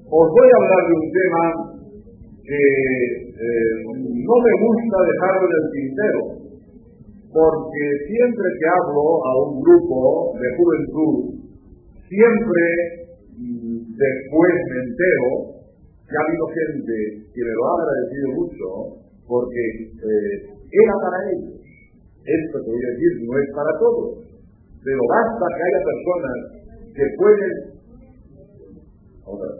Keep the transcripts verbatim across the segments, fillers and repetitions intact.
Os voy a hablar de un tema que eh, no me gusta dejarlo en el tintero, porque siempre que hablo a un grupo de juventud, siempre mmm, después me entero que ha habido gente que me lo ha agradecido mucho, porque eh, era para ellos. Esto que voy a decir no es para todos, pero basta que haya personas que pueden... Ahora,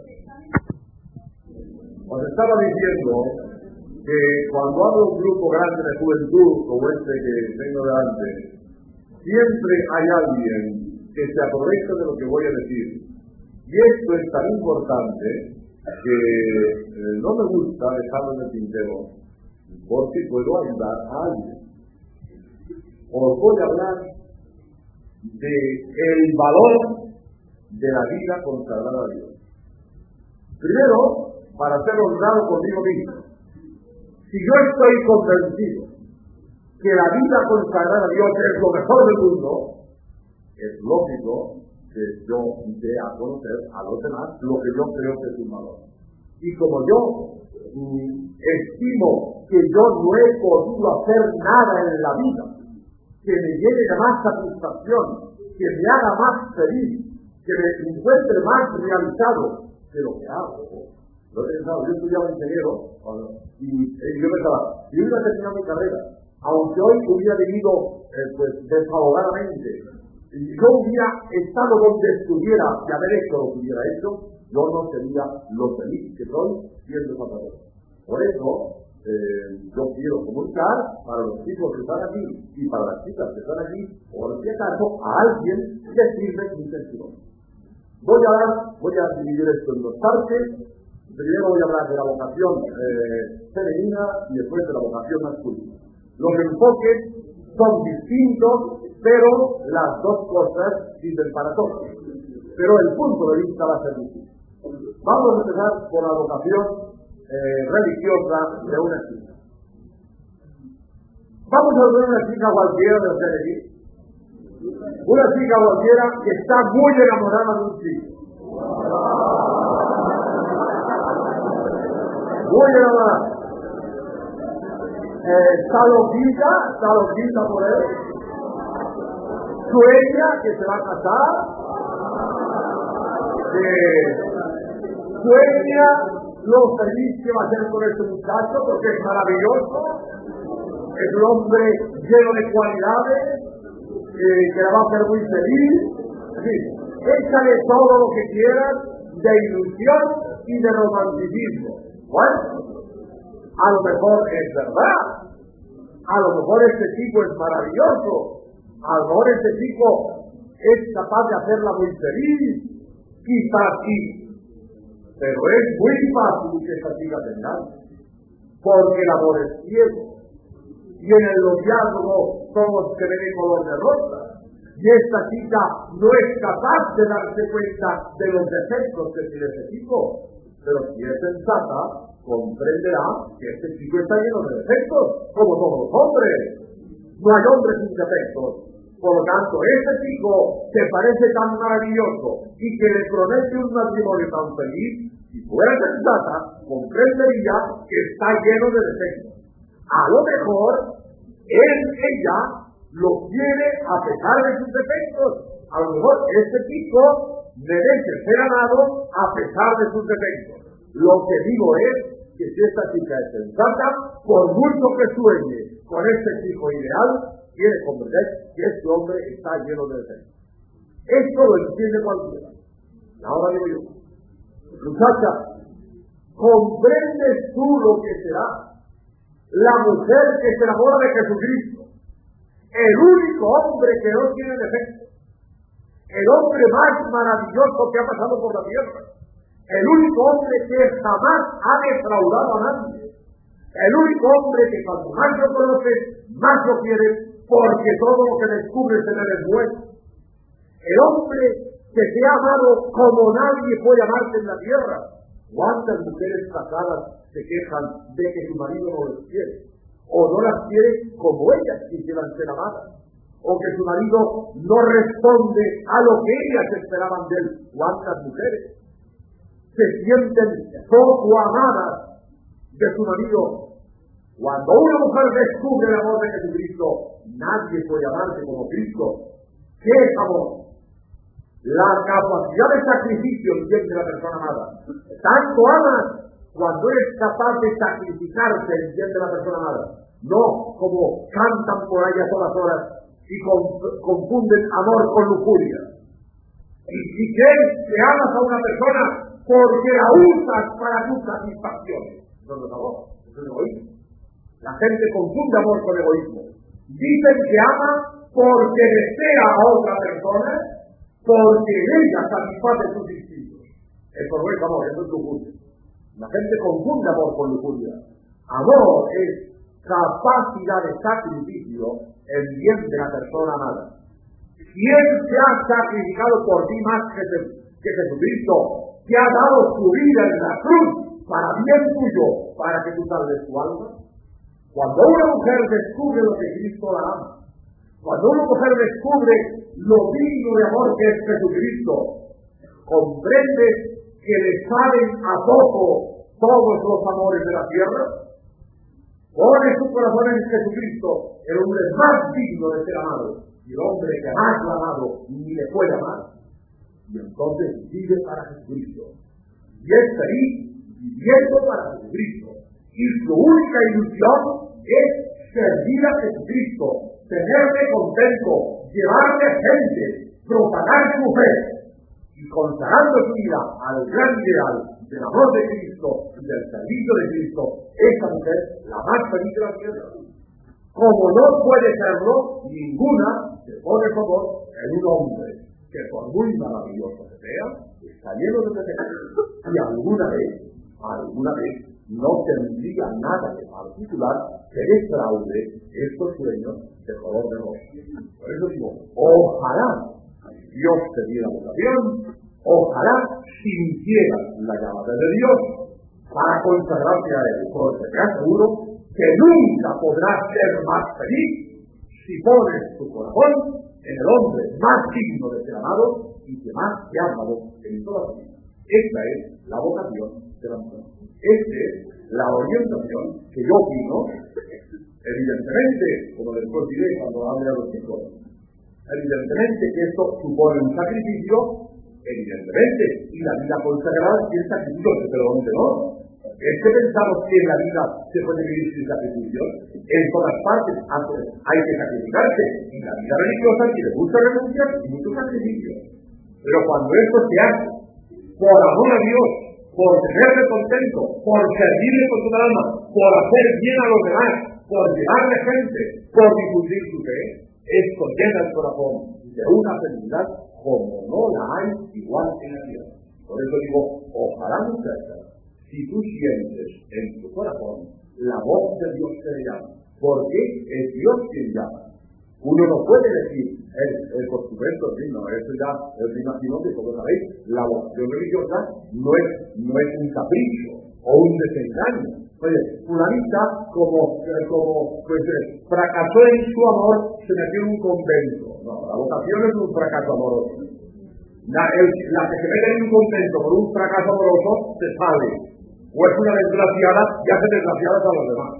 os estaba diciendo que cuando hablo de un grupo grande de juventud como este que tengo delante, siempre hay alguien que se aprovecha de lo que voy a decir. Y esto es tan importante que eh, no me gusta dejarlo en el tintero, porque puedo ayudar a alguien. Os voy a hablar de el valor de la vida consagrada a Dios. Primero, para ser honrado conmigo mismo. Si yo estoy convencido que la vida consagrada a Dios es lo mejor del mundo, es lógico que yo dé a conocer a los demás lo que yo creo que es un valor. Y como yo mm, estimo que yo no he podido hacer nada en la vida que me llene de más satisfacción, que me haga más feliz, que me encuentre más realizado de lo que hago. Lo he pensado, yo estudiaba ingeniero y eh, yo pensaba, yo iba a terminar mi carrera, aunque hoy hubiera vivido eh, pues, desahogadamente, y yo hubiera estado donde estuviera y haber hecho lo que hubiera hecho, yo no sería lo feliz que soy siendo sacerdote. Por eso, eh, yo quiero comunicar para los chicos que están aquí y para las chicas que están aquí, por si acaso a alguien decirle mi intención. Voy a dar, voy a dividir esto en dos partes. Primero voy a hablar de la vocación eh, femenina y después de la vocación masculina. Los enfoques son distintos, pero las dos cosas sirven para todos. Pero el punto de vista va a ser distinto. Vamos a empezar por la vocación eh, religiosa de una chica. Vamos a ver una chica cualquiera de ustedes aquí. Una chica cualquiera que está muy enamorada de un chico. Muy enamorada. Eh, está loquita, está loquita por él. Sueña que se va a casar. Eh, sueña lo feliz que va a ser con este muchacho, porque es maravilloso. Es un hombre lleno de cualidades, eh, que la va a hacer muy feliz. Sí, échale todo lo que quieras de ilusión y de romanticismo. Bueno, a lo mejor es verdad, a lo mejor este chico es maravilloso, a lo mejor este chico es capaz de hacerla muy feliz, quizás sí, pero es muy fácil que esta chica se engañe, porque el amor es ciego, y en el noviazgo todos se ven en color de rosa, y esta chica no es capaz de darse cuenta de los defectos que tiene este chico. Pero si es sensata, comprenderá que este chico está lleno de defectos, como todos los hombres. No hay hombres sin defectos. Por lo tanto, este chico que parece tan maravilloso y que le promete un matrimonio tan feliz, si fuera sensata, comprendería que está lleno de defectos. A lo mejor, él, ella, lo quiere a pesar de sus defectos. A lo mejor este chico merece ser amado a pesar de sus defectos. Lo que digo es que si esta chica es sensata, por mucho que sueñe con este chico ideal, quiere comprender que este hombre está lleno de defectos. Esto lo entiende cualquiera. Y ahora digo yo, muchacha, ¿comprendes tú lo que será la mujer que se enamora de Jesucristo? El único hombre que no tiene defectos. El hombre más maravilloso que ha pasado por la tierra. El único hombre que jamás ha defraudado a nadie. El único hombre que cuando más lo conoces, más lo quieres, porque todo lo que descubres en él es bueno. El hombre que te ha amado como nadie puede amarte en la tierra. ¿Cuántas mujeres casadas se quejan de que su marido no las quiere? O no las quiere como ellas quisieran ser amadas. O que su marido no responde a lo que ellas esperaban de él. ¿Cuántas mujeres? se sienten poco amadas de su marido. Cuando una mujer descubre el amor de Jesucristo, nadie puede amarse como Cristo. ¿Qué es amor? La capacidad de sacrificio entiende la persona amada. Tanto amas cuando eres capaz de sacrificarte, entiende la persona amada. No como cantan por ahí a todas horas y confunden amor con lujuria. Y si crees que amas a una persona porque la usas para tu satisfacción, no es amor, eso es egoísmo. La gente confunde amor con egoísmo. Dicen que ama porque desea a otra persona, porque ella satisface sus instintos. Eso no es amor, eso es lujuria. La gente confunde amor con lujuria. Amor es capacidad de sacrificio en bien de la persona amada. ¿Quién se ha sacrificado por ti más que, que Jesucristo, que ha dado su vida en la cruz para bien tuyo, para que tú salves tu alma? Cuando una mujer descubre lo que Cristo la ama, cuando una mujer descubre lo digno de amor que es Jesucristo, comprende que le salen a poco todos los amores de la tierra, pone su corazón en Jesucristo, el hombre más digno de ser amado, y el hombre que más lo ha amado ni le puede amar, y entonces vive para Jesucristo, y es feliz viviendo para Jesucristo, y su única ilusión es servir a Jesucristo, tenerle contento, llevarle gente, propagar su fe, y consagrando su vida al gran ideal del amor de Cristo y del servicio de Cristo, esa mujer la más feliz de la tierra. Como no puede serlo, ninguna se pone favor en un hombre que por muy maravilloso que sea, está lleno de defectos, y alguna vez, alguna vez, no tendría nada de particular que defraude estos sueños de color de rosa. Por eso digo, ojalá Dios te diera vocación, ojalá sintieras la llamada de Dios para consagrarte a Él, porque te aseguro que nunca podrás ser más feliz si pones tu corazón en el hombre más digno de ser amado y que más te ha amado en toda la vida. Esta es la vocación de la mujer. Esta es la orientación que yo opino, evidentemente, como después diré cuando hable a los chicos, evidentemente que esto supone un sacrificio, evidentemente, y la vida consagrada es sacrificio, pero ¿dónde no? Es que pensamos que en la vida se puede vivir sin sacrificio. En todas partes hay que sacrificarse, y la vida religiosa tiene muchas renuncias y muchos sacrificios. Pero cuando esto se hace por amor a Dios, por tenerle contento, por servirle con su alma, por hacer bien a los demás, por llevarle gente, por difundir su fe, esto llena el corazón de una felicidad como no la hay igual en la tierra. Por eso digo, ojalá muchachas, si tú sientes en tu corazón la voz de Dios que le llama, porque es Dios quien llama. Uno no puede decir, eh, eh, por supuesto, sí, no, eso ya, yo me imagino que como sabéis, la vocación religiosa no es, no es un capricho o un desengaño. Oye, fulanita, como, eh, como pues, eh, fracasó en su amor, se metió en un convento. No, la vocación es un fracaso amoroso. La, el, la que se mete en un convento por un fracaso amoroso, se sale. O es una desgraciada y hace desgraciadas a los demás.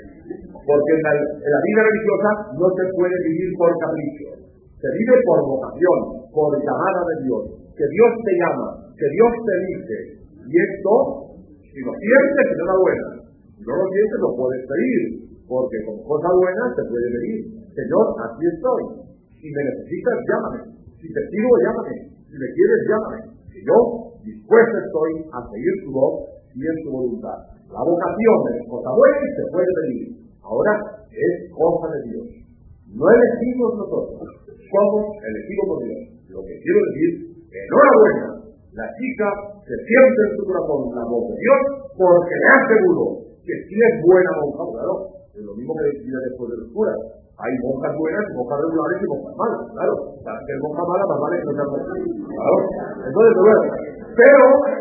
Porque en la, en la vida religiosa no se puede vivir por capricho. Se vive por vocación, por llamada de Dios. Que Dios te llama, que Dios te dice. Y esto, si lo sientes, es una buena. Si no lo sientes, lo puedes pedir. Porque con cosa buena se puede pedir. Señor, aquí estoy. Si me necesitas, llámame. Si te sirvo, llámame. Si me quieres, llámame. Que yo dispuesto estoy a seguir tu voz y en tu voluntad. La vocación es cosa buena y se puede pedir. Ahora es cosa de Dios. No elegimos nosotros, somos elegidos por Dios. Lo que quiero decir, enhorabuena, la chica se siente en su corazón la voz de Dios porque le aseguro que si es buena monja, claro, es lo mismo que decía después de los curas. Hay monjas buenas, monjas regulares y monjas malas, claro. O sea, que monja mala más vale que no sea monja. Claro. Entonces, bueno, pero...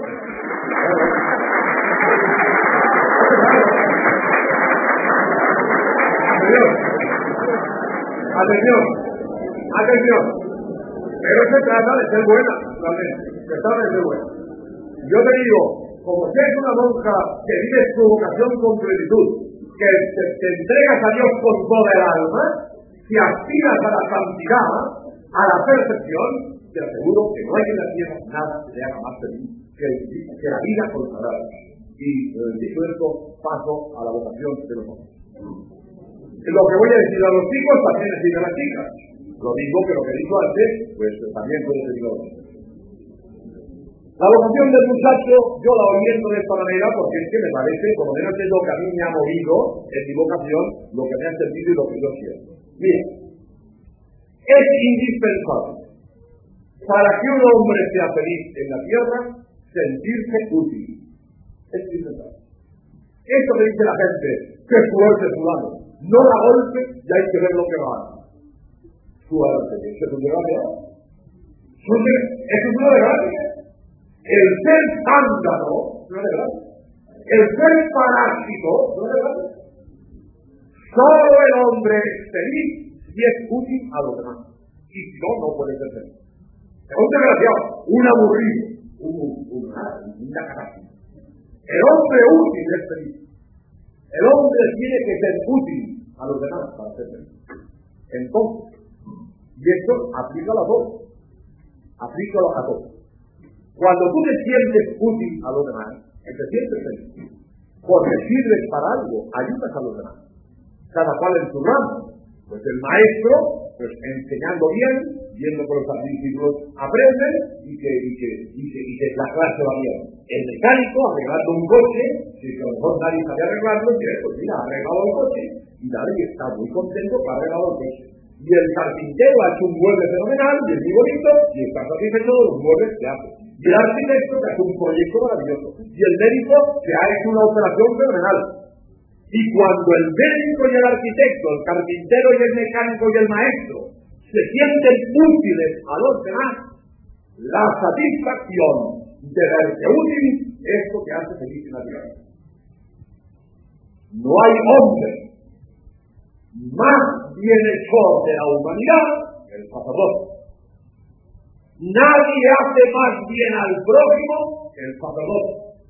Atención, atención, pero se trata de ser buena, realmente, se trata de ser buena. yo te digo, como si es una monja que vive su vocación con plenitud, que te, te entregas a Dios con toda el alma, si aspiras a la santidad, a la perfección, te aseguro que no hay en la tierra nada que te haga más feliz que, que la vida consagrada. Y eh, dicho esto, paso a la vocación de los hombres. Lo que voy a decir a los chicos también decir a las chicas. Lo mismo que lo que dijo antes, pues también puede ser a los chicos. La vocación del muchacho, yo la oriento de esta manera porque es que me parece, por lo menos es lo que a mí me ha movido en mi vocación, lo que me ha servido y lo que yo quiero. Mira, es indispensable para que un hombre sea feliz en la tierra, sentirse útil. Es indispensable. Esto que dice la gente, que fuerte fulano, no la golpe y hay que ver lo que va a hacer. Suerte, ¿eso es un debate? ¿Eso es un debate? El ser zángano no es verdad. El ser parásito no es verdad. Solo el hombre es feliz y es útil a los demás. Y si no, no puede ser feliz. Es un desgraciado, un aburrido, un, un, una característica. El hombre útil es feliz. El hombre tiene que ser útil a los demás para ser feliz. Entonces, y esto aplica a todos. Aplica a todos. Cuando tú te sientes útil a los demás, te sientes feliz, porque sirves para algo, ayudas a los demás, cada cual en su ramo. Pues el maestro, pues enseñando bien, viendo que los discípulos aprenden y que, y que, y que, y que la clase va bien. El mecánico, arreglando un coche, si a lo mejor nadie sabe arreglarlo, dice, pues mira, ha arreglado el coche, y nadie está muy contento que ha arreglado el coche. Y el carpintero ha hecho un mueble fenomenal, y es muy bonito, y está satisfecho de los muebles que hace. Y el arquitecto que hace un proyecto maravilloso. Y el médico que ha hecho una operación fenomenal. Y cuando el médico y el arquitecto, el carpintero y el mecánico y el maestro se sienten útiles a los demás, la satisfacción de verse útil es lo que hace feliz en la tierra. No hay hombre más bienhechor de la humanidad que el sacerdote. Nadie hace más bien al prójimo que el sacerdote,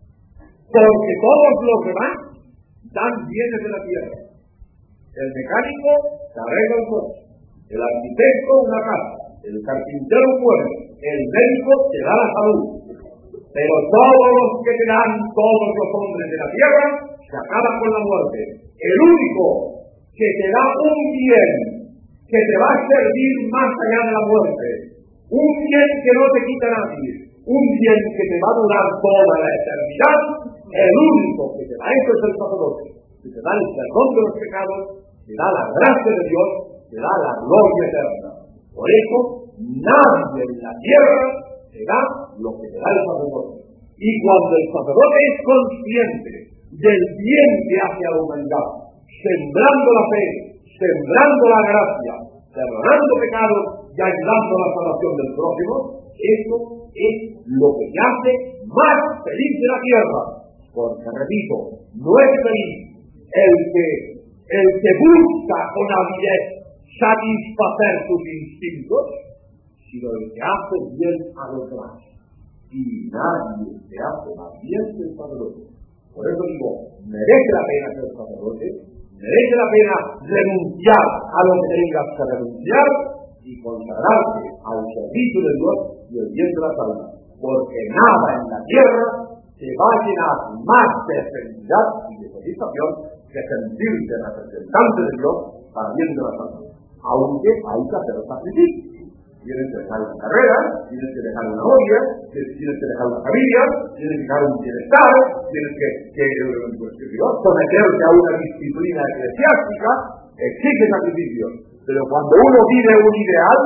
porque todos los demás dan bienes de la tierra. El mecánico se arregla el coche, el arquitecto una casa, el carpintero un mueble, el médico te da la salud. Pero todos los que te dan, todos los hombres de la tierra, se acaban con la muerte. El único que te da un bien que te va a servir más allá de la muerte, un bien que no te quita nadie, un bien que te va a durar toda la eternidad, el único que te da eso es el sacerdote, que te da el perdón de los pecados, te da la gracia de Dios, te da la gloria eterna. Por eso, nadie en la tierra te da lo que te da el sacerdote. Y cuando el sacerdote es consciente del bien que hace a la humanidad, sembrando la fe, sembrando la gracia, perdonando pecados y ayudando a la salvación del prójimo, eso es lo que te hace más feliz de la tierra. Porque, repito, no es feliz el que, el que busca con avidez satisfacer sus instintos, sino el que hace bien a los demás. Y nadie te hace más bien que el sacerdote. Por eso digo, merece la pena ser sacerdote, merece la pena renunciar a lo que tengas que renunciar y consagrarte al servicio de Dios y el bien de las almas. Porque nada en la tierra te va a llenar más de felicidad y de satisfacción que sentirte representante de Dios para el bien de las almas. Aunque hay que hacer el sacrificio. Tienes que dejar una carrera, tienes que dejar una novia, tienes que dejar una familia, tienes que dejar un bienestar, tienes que, que, pues, que Dios, someterte a una disciplina eclesiástica, exige sacrificios. Pero cuando uno vive un ideal,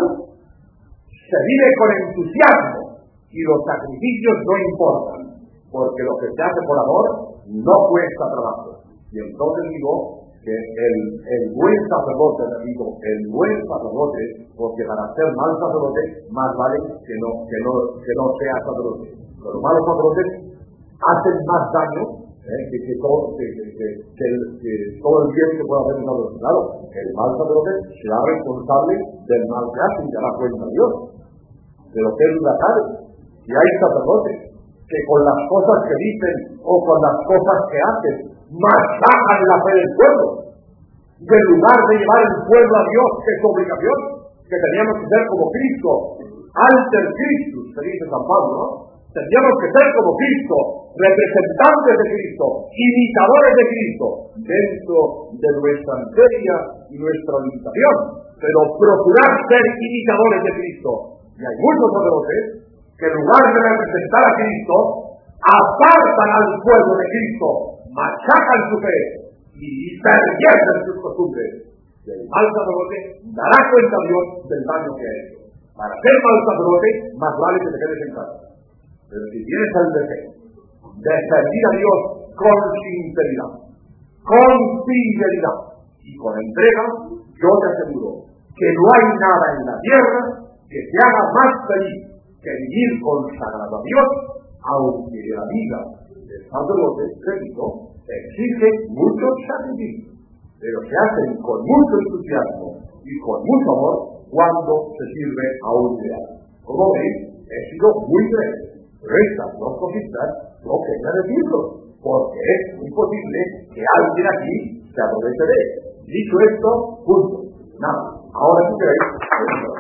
se vive con entusiasmo y los sacrificios no importan, porque lo que se hace por amor no cuesta trabajo. Y entonces digo que el, el buen sacerdote, repito, el buen sacerdote, porque para ser mal sacerdote, más vale que no, que no, que no sea sacerdote. Los malos sacerdotes hacen más daño eh, que, que, todo, que, que, que, que, el, que todo el bien que pueda hacer un sacerdote. Claro, el mal sacerdote será responsable del mal que hace y dará cuenta a Dios. Pero que duda cabe, si hay sacerdotes que con las cosas que dicen o con las cosas que hacen machacan la fe del pueblo. En lugar de llevar el pueblo a Dios, que es su obligación, que teníamos que ser como Cristo, alter Christus, se dice San Pablo, ¿no? Tendríamos que ser como Cristo, representantes de Cristo, imitadores de Cristo, dentro de nuestra miseria y nuestra limitación, pero procurar ser imitadores de Cristo. Y hay muchos sacerdotes que en lugar de representar a Cristo, apartan al pueblo de Cristo, machacan su fe y pervierten sus costumbres. Y el mal sacerdote dará cuenta a Dios del daño que ha hecho. Para ser mal sacerdote, más vale que te quedes en casa. Pero si tienes el deseo de servir a Dios con sinceridad, con fidelidad y con entrega, yo te aseguro que no hay nada en la tierra que te haga más feliz que vivir consagrado a Dios, aunque la vida del sacerdote, repito, exige muchos sacrificios, pero se hacen con mucho entusiasmo y con mucho amor cuando se sirve a un ideal. Como veis, he sido muy breve. Pero estas dos cositas no quería decirlo, porque es muy posible que alguien aquí se aproveche de él. Dicho esto, punto. Nada. Ahora sí queréis.